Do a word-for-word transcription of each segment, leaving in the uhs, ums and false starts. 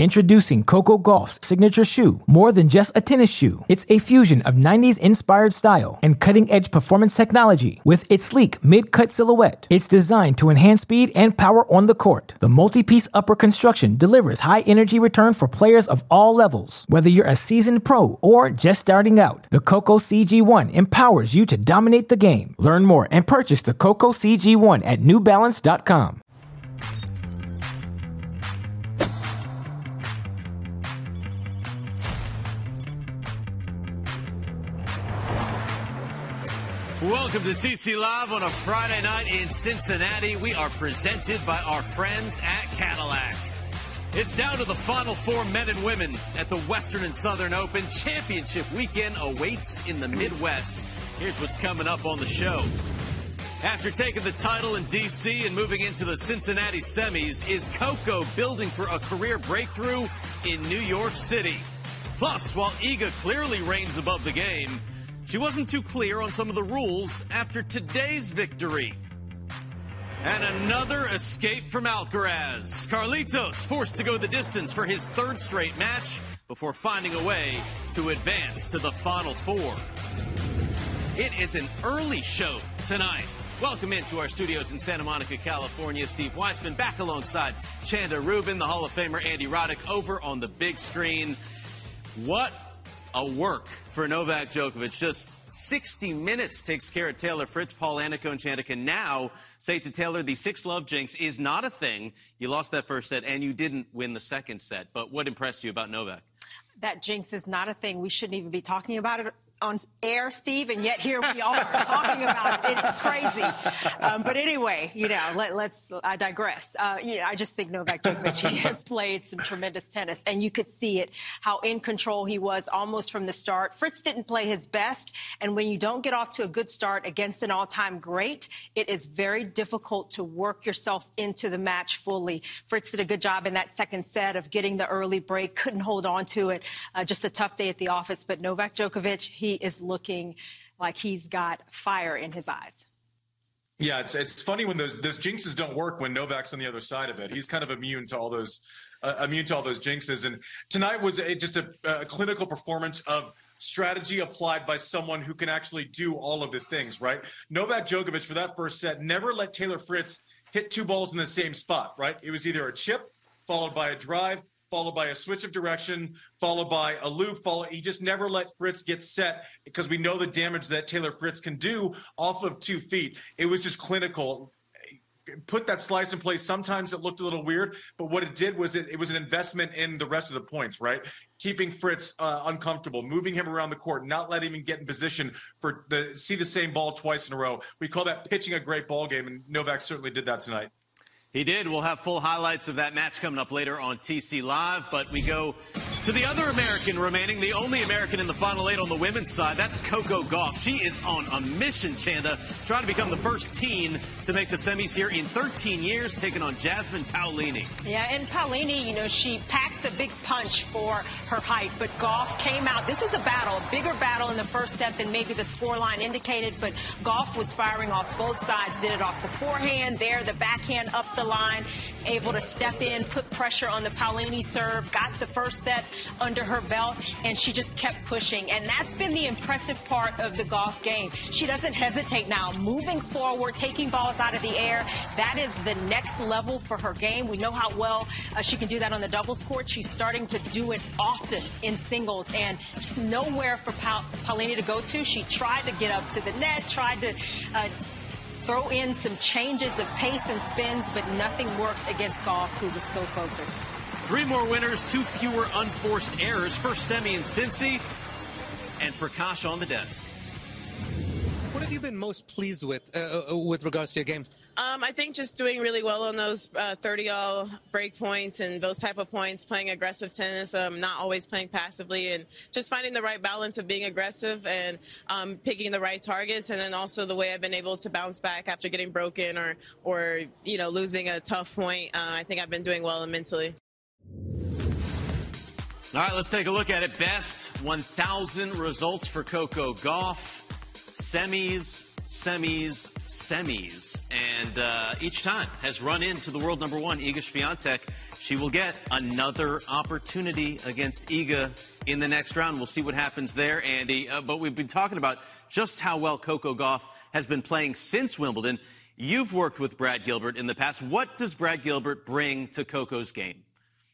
Introducing Coco Gauff's signature shoe, more than just a tennis shoe. It's a fusion of nineties-inspired style and cutting-edge performance technology with its sleek mid-cut silhouette. It's designed to enhance speed and power on the court. The multi-piece upper construction delivers high-energy return for players of all levels. Whether you're a seasoned pro or just starting out, the Coco C G one empowers you to dominate the game. Learn more and purchase the Coco C G one at new balance dot com. Welcome to T C Live on a Friday night in Cincinnati. We are presented by our friends at Cadillac. It's down to the Final Four men and women at the Western and Southern Open. Championship weekend awaits in the Midwest. Here's what's coming up on the show. After taking the title in D C and moving into the Cincinnati semis, is Coco building for a career breakthrough in New York City? Plus, while Iga clearly reigns above the game, she wasn't too clear on some of the rules after today's victory. And another escape from Alcaraz. Carlitos forced to go the distance for his third straight match before finding a way to advance to the Final Four. It is an early show tonight. Welcome into our studios in Santa Monica, California. Steve Weissman back alongside Chanda Rubin, the Hall of Famer Andy Roddick over on the big screen. What a work for Novak Djokovic. Just sixty minutes takes care of Taylor Fritz. Paul Annacone and Chanda can now say to Taylor, the six-love jinx is not a thing. You lost that first set, and you didn't win the second set. But what impressed you about Novak? That jinx is not a thing. We shouldn't even be talking about it on air, Steve, and yet here we are talking about it. It's crazy. Um, but anyway, you know, let, let's, I digress. Uh, you know, I just think Novak Djokovic, he has played some tremendous tennis, and you could see it, how in control he was almost from the start. Fritz didn't play his best, and when you don't get off to a good start against an all-time great, it is very difficult to work yourself into the match fully. Fritz did a good job in that second set of getting the early break, couldn't hold on to it. Uh, just a tough day at the office, but Novak Djokovic, he is looking like he's got fire in his eyes. Yeah, it's it's funny when those those jinxes don't work when Novak's on the other side of it. He's kind of immune to all those uh, immune to all those jinxes. And tonight was a, just a, a clinical performance of strategy applied by someone who can actually do all of the things, right? Novak Djokovic for that first set never let Taylor Fritz hit two balls in the same spot, right? It was either a chip followed by a drive, followed by a switch of direction, followed by a loop. Follow. He just never let Fritz get set because we know the damage that Taylor Fritz can do off of two feet. It was just clinical. Put that slice in place. Sometimes it looked a little weird, but what it did was it, it was an investment in the rest of the points, right? Keeping Fritz uh, uncomfortable, moving him around the court, not letting him get in position for the see the same ball twice in a row. We call that pitching a great ball game, and Novak certainly did that tonight. He did. We'll have full highlights of that match coming up later on T C Live. But we go to the other American remaining, the only American in the Final Eight on the women's side. That's Coco Gauff. She is on a mission, Chanda, trying to become the first teen to make the semis here in thirteen years, taking on Jasmine Paolini. Yeah, and Paolini, you know, she packs a big punch for her height, but Gauff came out. This is a battle, a bigger battle in the first set than maybe the scoreline indicated, but Gauff was firing off both sides, did it off the forehand, there, the backhand up the line, able to step in, put pressure on the Paolini serve, got the first set under her belt, and she just kept pushing. And that's been the impressive part of the Gauff game. She doesn't hesitate now, moving forward, taking balls out of the air. That is the next level for her game. We know how well uh, she can do that on the doubles court. She's starting to do it often in singles, and just nowhere for pa- Paolini to go to. She tried to get up to the net, tried to uh, throw in some changes of pace and spins, but nothing worked against Gauff, who was so focused. Three more winners, two fewer unforced errors. First semi in Cincy, and Prakash on the desk. What have you been most pleased with uh, with regards to your game? Um, I think just doing really well on those uh, thirty-all break points and those type of points, playing aggressive tennis, um, not always playing passively, and just finding the right balance of being aggressive and um, picking the right targets, and then also the way I've been able to bounce back after getting broken or, or you know, losing a tough point. Uh, I think I've been doing well mentally. All right, let's take a look at it. Best one thousand results for Coco Gauff. Semis, semis, semis. And uh, each time has run into the world number one, Iga Swiatek. she will get another opportunity against Iga in the next round. We'll see what happens there, Andy. Uh, but we've been talking about just how well Coco Gauff has been playing since Wimbledon. You've worked with Brad Gilbert in the past. What does Brad Gilbert bring to Coco's game?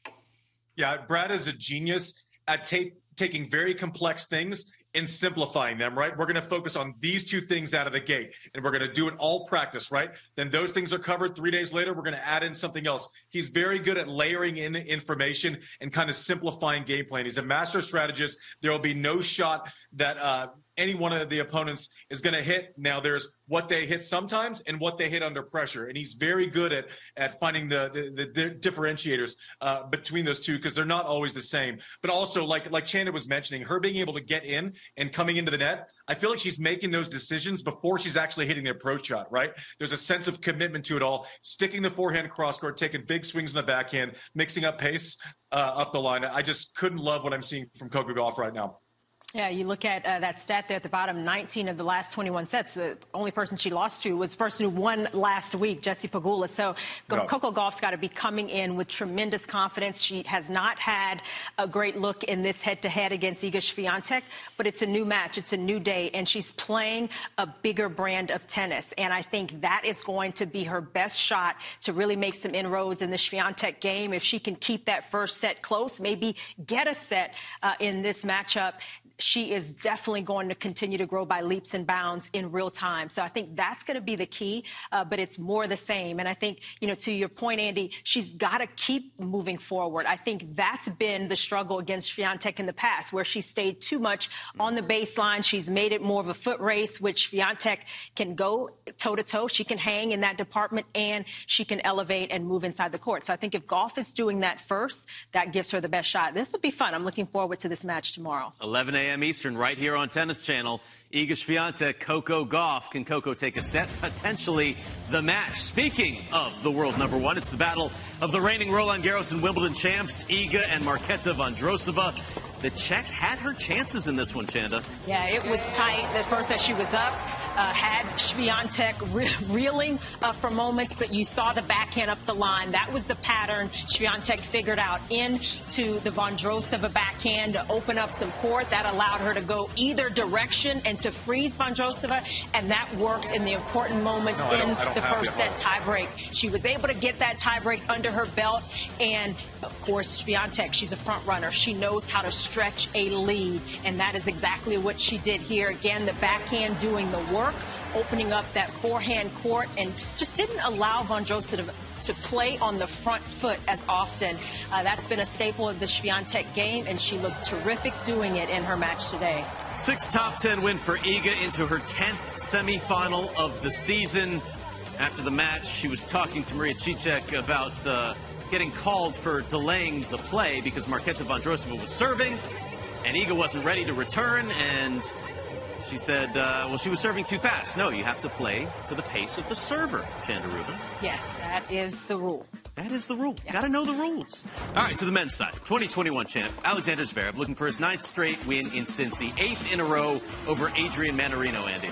Yeah, Brad is a genius at ta- taking very complex things and simplifying them, right? We're going to focus on these two things out of the gate, and we're going to do it all practice, right? Then those things are covered. Three days later, we're going to add in something else. He's very good at layering in information and kind of simplifying game plan. He's a master strategist. There will be no shot that uh, any one of the opponents is going to hit. Now, there's what they hit sometimes and what they hit under pressure. And he's very good at at finding the the, the differentiators uh, between those two, because they're not always the same. But also, like like Chanda was mentioning, her being able to get in and coming into the net, I feel like she's making those decisions before she's actually hitting the approach shot, right? There's a sense of commitment to it all, sticking the forehand cross court, taking big swings in the backhand, mixing up pace uh, up the line. I just couldn't love what I'm seeing from Coco Gauff right now. Yeah, you look at uh, that stat there at the bottom, nineteen of the last twenty-one sets. The only person she lost to was the person who won last week, Jessie Pegula. So No. Coco Gauff's got to be coming in with tremendous confidence. She has not had a great look in this head-to-head against Iga Swiatek, but it's a new match. It's a new day, and she's playing a bigger brand of tennis. And I think that is going to be her best shot to really make some inroads in the Swiatek game. If she can keep that first set close, maybe get a set uh, in this matchup, she is definitely going to continue to grow by leaps and bounds in real time. So I think that's going to be the key, uh, but it's more the same. And I think, you know, to your point, Andy, she's got to keep moving forward. I think that's been the struggle against Swiatek in the past, where she stayed too much on the baseline. She's made it more of a foot race, which Swiatek can go toe-to-toe. She can hang in that department, and she can elevate and move inside the court. So I think if Gauff is doing that first, that gives her the best shot. This will be fun. I'm looking forward to this match tomorrow. eleven a.m. Eastern, right here on Tennis Channel. Iga Swiatek, Coco Gauff. Can Coco take a set? Potentially the match. Speaking of the world number one, it's the battle of the reigning Roland Garros and Wimbledon champs, Iga and Marketa Vondrousova. The Czech had her chances in this one, Chanda. Yeah, it was tight. The first that she was up, uh, had Swiatek re- reeling uh, for moments, but you saw the backhand up the line. That was the pattern Swiatek figured out into the Vondrousova backhand to open up some court. That allowed her to go either direction and to freeze Vondrousova, and that worked in the important moments No, I in don't- I don't the have first the set heart. tiebreak. She was able to get that tiebreak under her belt, and of course, Swiatek, she's a front runner. She knows how to stretch a lead, and that is exactly what she did here. Again, the backhand doing the work, opening up that forehand court, and just didn't allow Vondrousova to, to play on the front foot as often. Uh, that's been a staple of the Swiatek game, and she looked terrific doing it in her match today. Six top ten win for Iga into her tenth semifinal of the season. After the match, she was talking to Maria Cicek about uh, getting called for delaying the play because Marketa Vondrousova was serving, and Iga wasn't ready to return, and she said, uh, well, she was serving too fast. No, you have to play to the pace of the server, Chanda Rubin. Yes, that is the rule. That is the rule. Yeah. Got to know the rules. All right, to the men's side. twenty twenty-one champ, Alexander Zverev, looking for his ninth straight win in Cincy. Eighth in a row over Adrian Manarino, Andy.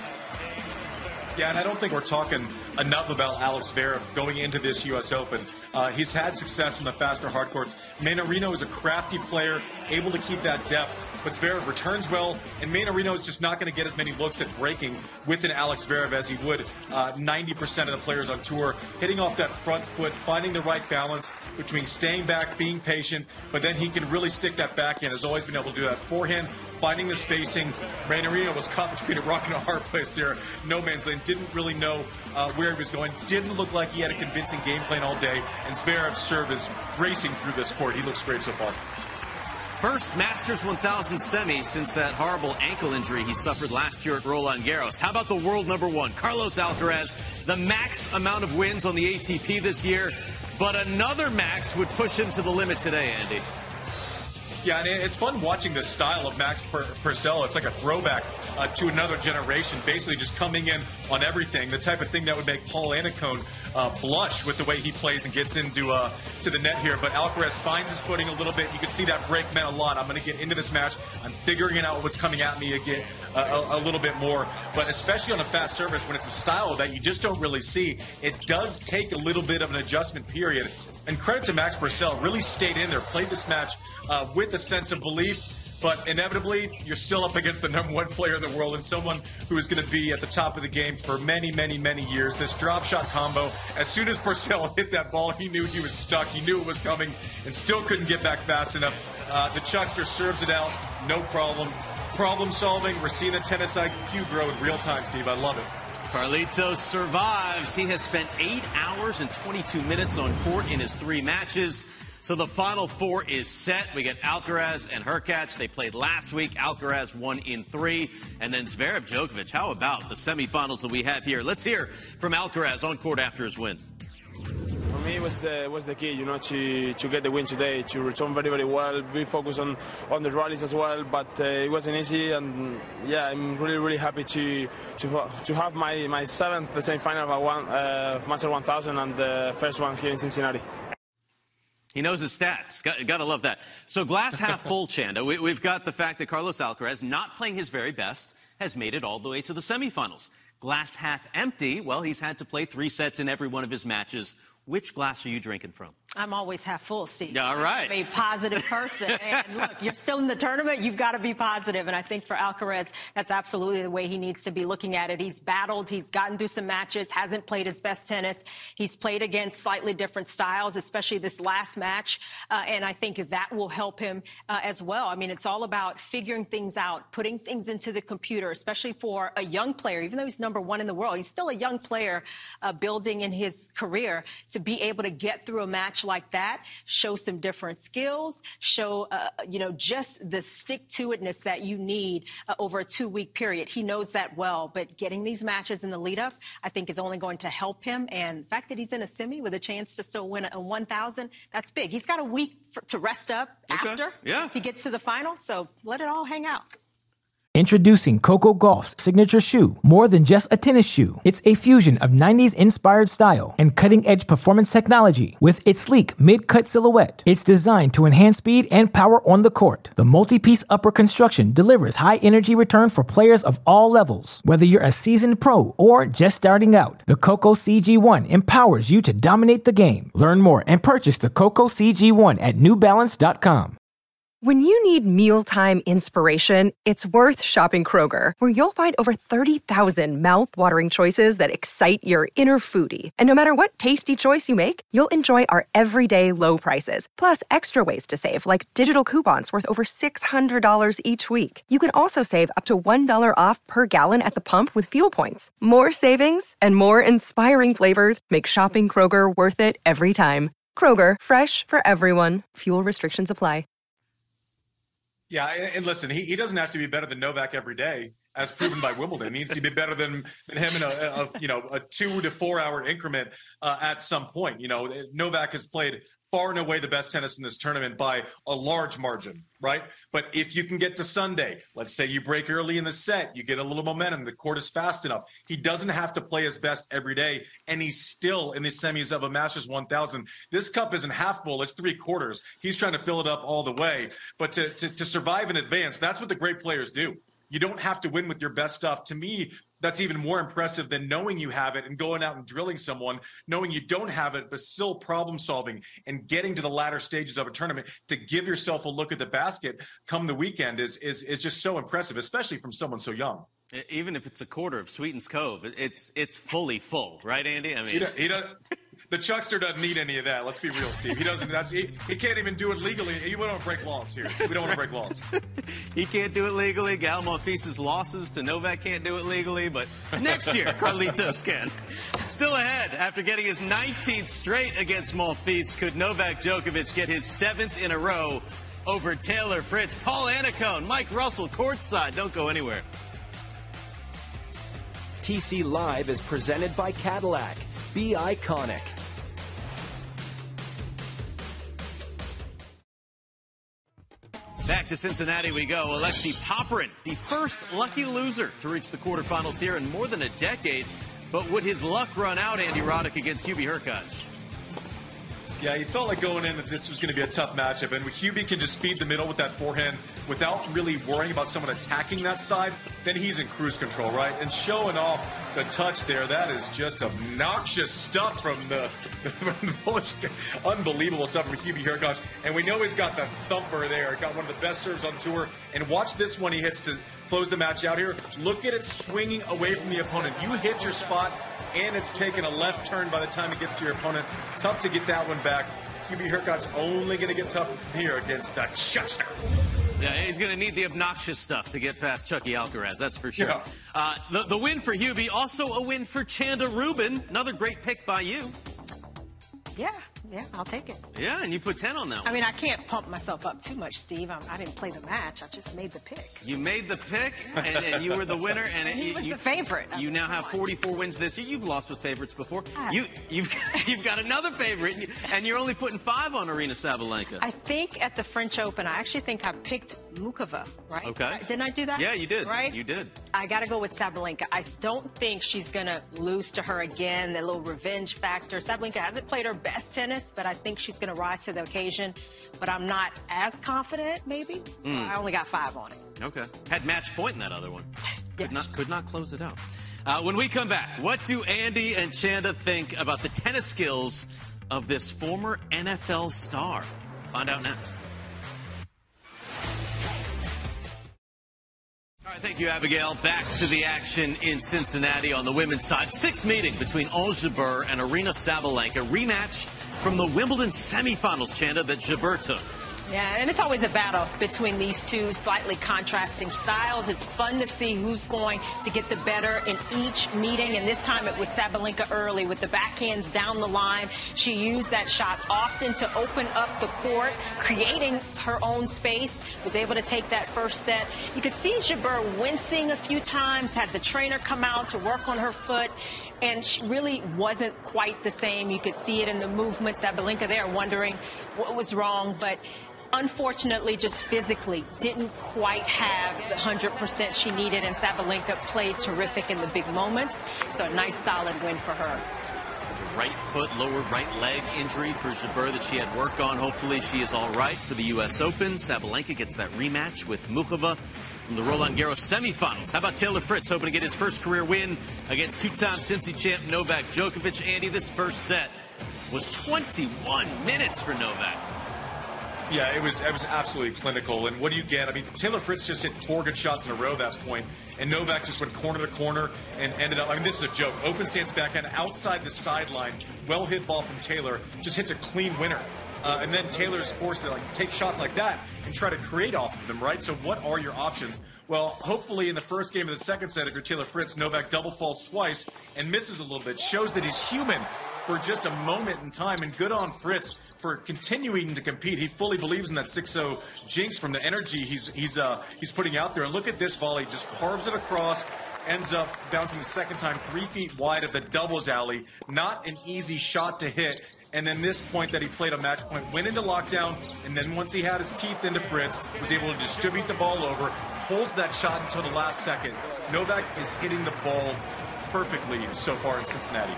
Yeah, and I don't think we're talking enough about Alex Zverev going into this U S Open. Uh, he's had success in the faster hard courts. Manarino is a crafty player, able to keep that depth, but Zverev returns well, and Manarino is just not going to get as many looks at breaking with an Alex Zverev as he would uh, ninety percent of the players on tour, hitting off that front foot, finding the right balance between staying back, being patient, but then he can really stick that backhand. Has always been able to do that forehand, finding the spacing. Manarino was caught between a rock and a hard place there. No man's land. Didn't really know uh, where he was going. Didn't look like he had a convincing game plan all day. And Zverev's serve is racing through this court. He looks great so far. First Masters one thousand semi since that horrible ankle injury he suffered last year at Roland Garros. How about the world number one, Carlos Alcaraz? The max amount of wins on the A T P this year, but another max would push him to the limit today, Andy. Yeah, and it's fun watching the style of Max Pur- Purcell. It's like a throwback uh, to another generation, basically just coming in on everything, the type of thing that would make Paul Annacone uh, blush with the way he plays and gets into uh, to the net here. But Alcaraz finds his footing a little bit. You can see that break meant a lot. I'm going to get into this match. I'm figuring out what's coming at me again uh, a, a little bit more. But especially on a fast service, when it's a style that you just don't really see, it does take a little bit of an adjustment period. And credit to Max Purcell, really stayed in there, played this match uh, with a sense of belief. But inevitably, you're still up against the number one player in the world and someone who is going to be at the top of the game for many, many, many years. This drop shot combo, as soon as Purcell hit that ball, he knew he was stuck. He knew it was coming and still couldn't get back fast enough. Uh, the Chuckster serves it out, no problem. Problem solving. We're seeing the tennis I Q grow in real time, Steve. I love it. Carlitos survives. He has spent eight hours and twenty-two minutes on court in his three matches. So the Final Four is set. We get Alcaraz and Hurkacz. They played last week. Alcaraz won in three. And then Zverev Djokovic. How about the semifinals that we have here? Let's hear from Alcaraz on court after his win. For me, it was the, was the key, you know, to, to get the win today, to return very, very well, be focused on, on the rallies as well, but uh, it wasn't easy, and yeah, I'm really, really happy to to, to have my, my seventh semi-final of one, uh, Master one thousand and the first one here in Cincinnati. He knows his stats. Got, got to love that. So glass half full, Chanda. We, we've got the fact that Carlos Alcaraz, not playing his very best, has made it all the way to the semifinals. Glass half empty, well, he's had to play three sets in every one of his matches. Which glass are you drinking from? I'm always half full, Steve. All right. I'm a positive person. And look, you're still in the tournament. You've got to be positive. And I think for Alcaraz, that's absolutely the way he needs to be looking at it. He's battled. He's gotten through some matches, hasn't played his best tennis. He's played against slightly different styles, especially this last match. Uh, and I think that will help him uh, as well. I mean, it's all about figuring things out, putting things into the computer, especially for a young player. Even though he's number one in the world, he's still a young player uh, building in his career. To be able to get through a match like that, show some different skills, show, uh, you know, just the stick-to-itness that you need uh, over a two-week period. He knows that well, but getting these matches in the lead-up, I think, is only going to help him. And the fact that he's in a semi with a chance to still win a one thousand, that's big. He's got a week for, to rest up okay. after yeah. if he gets to the final, so let it all hang out. Introducing Coco Gauff's signature shoe. More than just a tennis shoe, it's a fusion of nineties-inspired style and cutting-edge performance technology. With its sleek mid-cut silhouette, it's designed to enhance speed and power on the court. The multi-piece upper construction delivers high-energy return for players of all levels. Whether you're a seasoned pro or just starting out, the Coco C G one empowers you to dominate the game. Learn more and purchase the Coco C G one at new balance dot com. When you need mealtime inspiration, it's worth shopping Kroger, where you'll find over thirty thousand mouth-watering choices that excite your inner foodie. And no matter what tasty choice you make, you'll enjoy our everyday low prices, plus extra ways to save, like digital coupons worth over six hundred dollars each week. You can also save up to one dollar off per gallon at the pump with fuel points. More savings and more inspiring flavors make shopping Kroger worth it every time. Kroger, fresh for everyone. Fuel restrictions apply. Yeah, and listen, he, he doesn't have to be better than Novak every day, as proven by Wimbledon. He needs to be better than, than him in a, a you know a two to four hour increment uh, at some point. You know, Novak has played far and away the best tennis in this tournament by a large margin, right? But if you can get to Sunday, let's say you break early in the set, you get a little momentum, the court is fast enough. He doesn't have to play his best every day, and he's still in the semis of a Masters one thousand. This cup isn't half full, it's three quarters. He's trying to fill it up all the way. But to, to, to survive in advance, that's what the great players do. You don't have to win with your best stuff. To me, that's even more impressive than knowing you have it and going out and drilling someone, knowing you don't have it, but still problem solving and getting to the latter stages of a tournament to give yourself a look at the basket come the weekend is is is just so impressive, especially from someone so young. Even if it's a quarter of Sweetens Cove, it's it's fully full, right, Andy? I mean, he does, he does, the Chuckster doesn't need any of that. Let's be real, Steve. He doesn't. That's he, he can't even do it legally. We don't want to break laws here. We don't want to break laws. He can't do it legally. Gal Monfils' losses to Novak can't do it legally. But next year, Carlitos can. Still ahead after getting his nineteenth straight against Monfils. Could Novak Djokovic get his seventh in a row over Taylor Fritz? Paul Annacone, Mike Russell, courtside. Don't go anywhere. T C Live is presented by Cadillac. Be iconic. Back to Cincinnati we go. Alexei Popyrin, the first lucky loser to reach the quarterfinals here in more than a decade. But would his luck run out, Andy Roddick, against Hubie Hurkacz? Yeah, he felt like going in that this was going to be a tough matchup. And when Hubie can just feed the middle with that forehand without really worrying about someone attacking that side, then he's in cruise control, right? And showing off the touch there, that is just obnoxious stuff from the, from the Polish. Unbelievable stuff from Hubie Hurkacz. And we know he's got the thumper there. Got one of the best serves on tour. And watch this one he hits to close the match out here. Look at it swinging away from the opponent. You hit your spot, and it's taken a left turn by the time it gets to your opponent. Tough to get that one back. Hubie Hurkacz only going to get tougher from here against the Chuckster. Yeah, he's going to need the obnoxious stuff to get past Chucky Alcaraz, that's for sure. Yeah. Uh, the, the win for Hubie, also a win for Chanda Rubin. Another great pick by you. Yeah, yeah, I'll take it. Yeah, and you put ten on that one. I mean, I can't pump myself up too much, Steve. I'm, I didn't play the match. I just made the pick. You made the pick, and, and you were the winner. And he it, was you, the favorite. You now have forty-four wins this year. You've lost with favorites before. You, you've, you've got another favorite, and you're only putting five on Aryna Sabalenka. I think at the French Open, I actually think I picked Muchova, right? Okay. Didn't I do that? Yeah, you did. Right? You did. I got to go with Sabalenka. I don't think she's going to lose to her again, the little revenge factor. Sabalenka hasn't played her best tennis, but I think she's going to rise to the occasion. But I'm not as confident, maybe. So mm. I only got five on it. Okay. Had match point in that other one. Could, yeah. not, could not close it out. Uh, when we come back, what do Andy and Chanda think about the tennis skills of this former N F L star? Find out next. All right, thank you, Abigail. Back to the action in Cincinnati on the women's side. Sixth meeting between Ons Jabeur and Aryna Sabalenka. Rematch from the Wimbledon semifinals, Chanda, that Jabeur took. Yeah, and it's always a battle between these two slightly contrasting styles. It's fun to see who's going to get the better in each meeting, and this time it was Sabalenka early with the backhands down the line. She used that shot often to open up the court, creating her own space, was able to take that first set. You could see Jabeur wincing a few times, had the trainer come out to work on her foot, and she really wasn't quite the same. You could see it in the movement. Sabalenka there wondering what was wrong, but unfortunately, just physically didn't quite have the one hundred percent she needed, and Sabalenka played terrific in the big moments. So a nice, solid win for her. Right foot, lower right leg injury for Jabeur that she had worked on. Hopefully she is all right for the U S Open. Sabalenka gets that rematch with Muchova from the Roland Garros semifinals. How about Taylor Fritz hoping to get his first career win against two-time Cincy champ Novak Djokovic? Andy, this first set was twenty-one minutes for Novak. Yeah, it was it was absolutely clinical. And what do you get? I mean, Taylor Fritz just hit four good shots in a row at that point, and Novak just went corner to corner and ended up, I mean, this is a joke. Open stance backhand outside the sideline, well hit ball from Taylor, just hits a clean winner. Uh, and then Taylor's forced to like take shots like that and try to create off of them, right? So what are your options? Well, hopefully in the first game of the second set, if you're Taylor Fritz, Novak double faults twice and misses a little bit, shows that he's human for just a moment in time, and good on Fritz for continuing to compete. He fully believes in that six oh jinx from the energy he's he's uh, he's putting out there. And look at this volley, just carves it across, ends up bouncing the second time three feet wide of the doubles alley. Not an easy shot to hit. And then this point that he played on match point went into lockdown, and then once he had his teeth into Fritz, was able to distribute the ball over, holds that shot until the last second. Novak is hitting the ball perfectly so far in Cincinnati.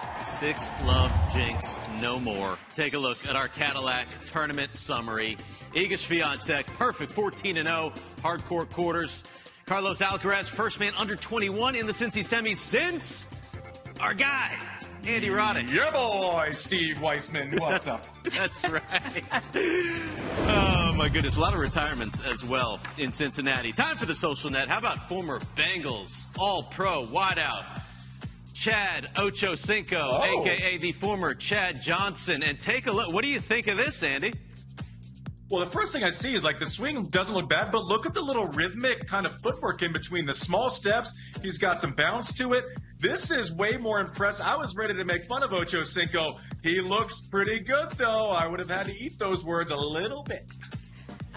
Six love jinx, no more. Take a look at our Cadillac tournament summary. Iga Swiatek, perfect fourteen and oh, hardcourt quarters. Carlos Alcaraz, first man under twenty-one in the Cincy semis since our guy, Andy Roddick. Yeah, boy, Steve Weissman. What's up? That's right. Oh, my goodness. A lot of retirements as well in Cincinnati. Time for the social net. How about former Bengals all-pro wideout Chad Ochocinco, oh. a k a the former Chad Johnson. And take a look. What do you think of this, Andy? Well, the first thing I see is like the swing doesn't look bad, but look at the little rhythmic kind of footwork in between the small steps. He's got some bounce to it. This is way more impressive. I was ready to make fun of Ochocinco. He looks pretty good, though. I would have had to eat those words a little bit.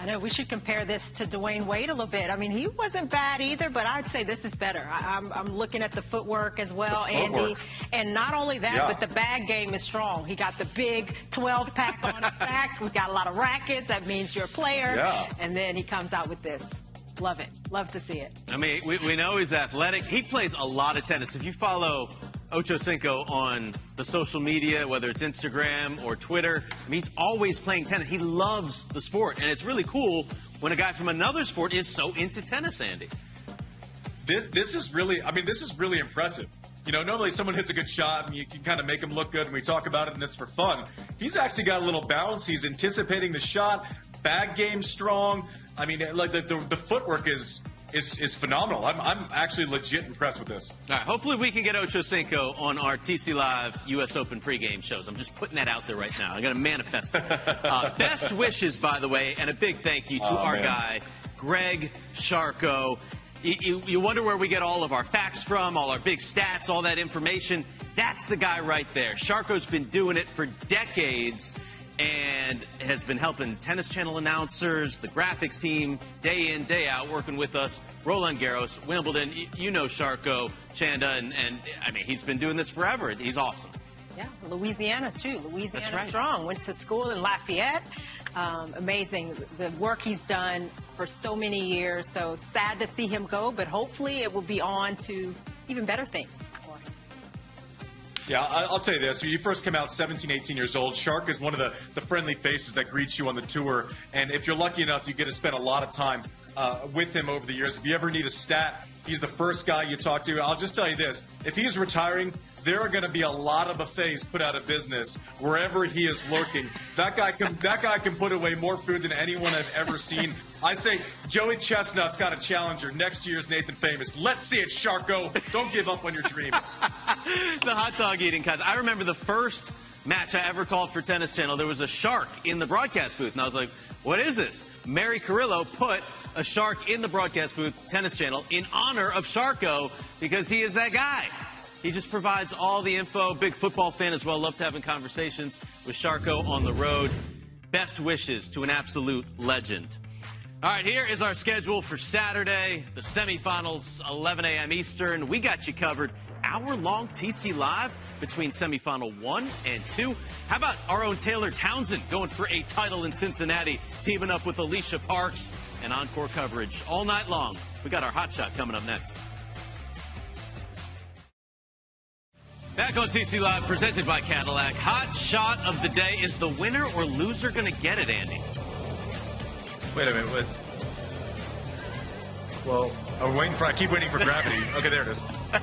I know we should compare this to Dwayne Wade a little bit. I mean, he wasn't bad either, but I'd say this is better. I, I'm, I'm looking at the footwork as well, Andy. And not only that, yeah. but the bag game is strong. He got the big twelve pack on his back. We got a lot of rackets. That means you're a player. Yeah. And then he comes out with this. Love it. Love to see it. I mean, we, we know he's athletic. He plays a lot of tennis. If you follow Ocho Cinco on the social media, whether it's Instagram or Twitter, I mean, he's always playing tennis. He loves the sport, and it's really cool when a guy from another sport is so into tennis, Andy. This, this is really, I mean, this is really impressive. You know, normally someone hits a good shot and you can kind of make them look good and we talk about it and it's for fun. He's actually got a little bounce. He's anticipating the shot. Bag game strong. I mean, like the, the, the footwork is is is phenomenal. I'm I'm actually legit impressed with this. All right, hopefully we can get Ocho Cinco on our T C Live U S Open pregame shows. I'm just putting that out there right now. I got to manifest it. Uh, best wishes, by the way, and a big thank you to oh, our man. guy, Greg Sharko. You, you, you wonder where we get all of our facts from, all our big stats, all that information. That's the guy right there. Sharko's been doing it for decades and has been helping Tennis Channel announcers, the graphics team, day in, day out, working with us. Roland Garros, Wimbledon, you, you know Sharko, Chanda, and, and, I mean, he's been doing this forever. He's awesome. Yeah, Louisiana's too. Louisiana That's right. strong. Went to school in Lafayette. Um, amazing, the work he's done for so many years. So sad to see him go, but hopefully it will be on to even better things. Yeah, I'll tell you this. When you first come out seventeen, eighteen years old, Shark is one of the, the friendly faces that greets you on the tour. And if you're lucky enough, you get to spend a lot of time uh, with him over the years. If you ever need a stat, he's the first guy you talk to. I'll just tell you this. If he's retiring, there are going to be a lot of buffets put out of business wherever he is lurking. That guy can that guy can put away more food than anyone I've ever seen. I say Joey Chestnut's got a challenger. Next year's Nathan Famous. Let's see it, Sharko. Don't give up on your dreams. The hot dog eating contest. I remember the first match I ever called for Tennis Channel. There was a shark in the broadcast booth, and I was like, what is this? Mary Carrillo put a shark in the broadcast booth, Tennis Channel, in honor of Sharko because he is that guy. He just provides all the info. Big football fan as well. Loved having conversations with Sharko on the road. Best wishes to an absolute legend. All right, here is our schedule for Saturday. The semifinals, eleven a.m. Eastern. We got you covered. Hour-long T C Live between semifinal one and two. How about our own Taylor Townsend going for a title in Cincinnati, teaming up with Alicia Parks, and encore coverage all night long. We got our hot shot coming up next. Back on T C Live, presented by Cadillac. Hot shot of the day. Is the winner or loser going to get it, Andy? Wait a minute. What? Well, I'm waiting for. I keep waiting for gravity. Okay, there it is. All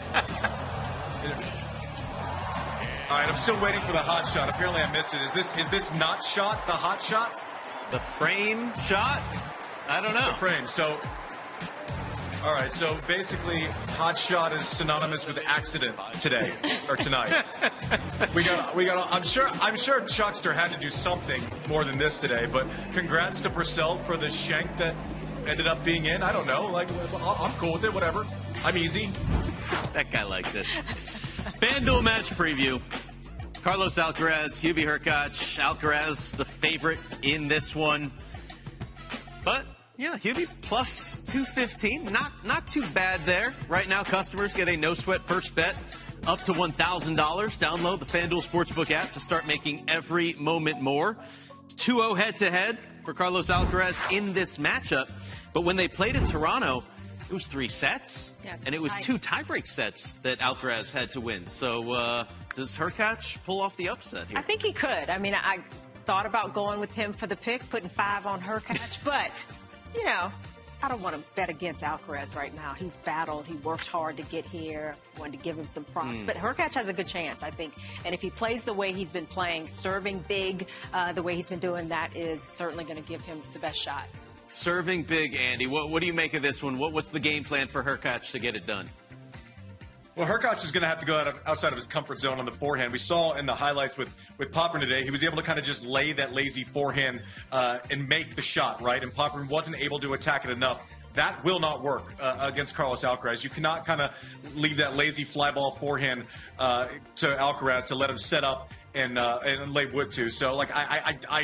right, I'm still waiting for the hot shot. Apparently, I missed it. Is this is this not shot the hot shot? The frame shot? I don't know. The frame. So. All right, so basically, hot shot is synonymous with accident today or tonight. we got, we got. I'm sure, I'm sure Chuckster had to do something more than this today. But congrats to Purcell for the shank that ended up being in. I don't know, like I'm cool with it. Whatever, I'm easy. That guy liked it. FanDuel match preview. Carlos Alcaraz, Hubie Hurkacz. Alcaraz, the favorite in this one, but. Yeah, Hubie plus two fifteen. Not not too bad there. Right now, customers get a no-sweat first bet up to one thousand dollars. Download the FanDuel Sportsbook app to start making every moment more. It's two oh head-to-head for Carlos Alcaraz in this matchup. But when they played in Toronto, it was three sets. Yeah, and it was tight. two tiebreak sets that Alcaraz had to win. So uh, does Hurkacz pull off the upset here? I think he could. I mean, I thought about going with him for the pick, putting five on Hurkacz, but... You know, I don't want to bet against Alcaraz right now. He's battled. He worked hard to get here. Wanted to give him some props. Mm. But Hurkacz has a good chance, I think. And if he plays the way he's been playing, serving big, uh, the way he's been doing, that is certainly going to give him the best shot. Serving big, Andy. What, what do you make of this one? What, what's the game plan for Hurkacz to get it done? Well, Hurkacz is going to have to go out of, outside of his comfort zone on the forehand. We saw in the highlights with, with Popyrin today, he was able to kind of just lay that lazy forehand uh, and make the shot, right? And Popyrin wasn't able to attack it enough. That will not work uh, against Carlos Alcaraz. You cannot kind of leave that lazy fly ball forehand uh, to Alcaraz to let him set up and uh, and lay wood to. So, like, I, I, I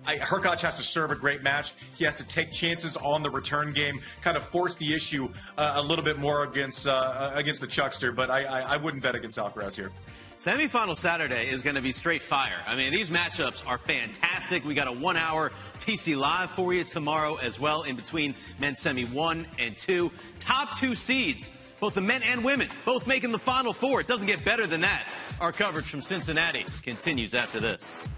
I, Hurkacz has to serve a great match. He has to take chances on the return game, kind of force the issue uh, a little bit more against uh, against the Chuckster. But I, I, I wouldn't bet against Alcaraz here. Semifinal Saturday is going to be straight fire. I mean, these matchups are fantastic. We got a one-hour T C Live for you tomorrow as well, in between men's semi one and two. Top two seeds, both the men and women, both making the Final Four. It doesn't get better than that. Our coverage from Cincinnati continues after this.